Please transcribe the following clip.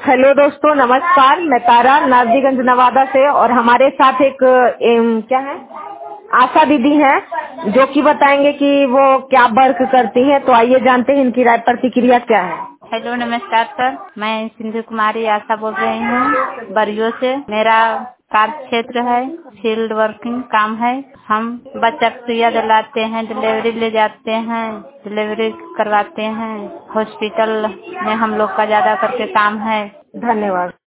Hello दोस्तों, नमस्कार। मैं तारा नारजीगंज नवादा से और हमारे साथ एक क्या है, आशा दीदी हैं जो कि बताएंगे कि वो क्या वर्क करती हैं। तो आइए जानते हैं इनकी राय प्रतिक्रिया क्या है। हेलो, नमस्कार सर। मैं सिंधु कुमारी आशा बोल रही हूँ बरियो से। मेरा कार्य क्षेत्र है, फील्ड वर्किंग काम है। हम बच्चा को सुइया दिलाते हैं, डिलीवरी ले जाते हैं, डिलीवरी करवाते हैं। हॉस्पिटल में हम लोग का ज्यादा करके काम है। धन्यवाद।